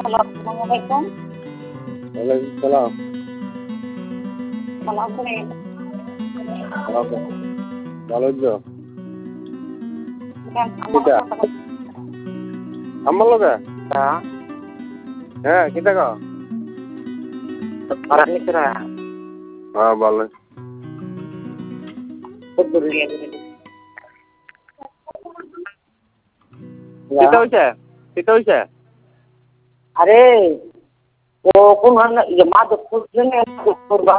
Hello, আসসালামু আলাইকুম। ওয়ালাইকুম সালাম। ভালো আছেন? ওকে, ভালো তো। দেন, আমার কিতা কথা বল। আমার লগে হ্যাঁ কিতা ক আর আপনি তোরা হ্যাঁ ভালো। ফুটবল নিয়ে কিতা হইছে কিতা হইছে? আরে ও কোন মাদক করছেন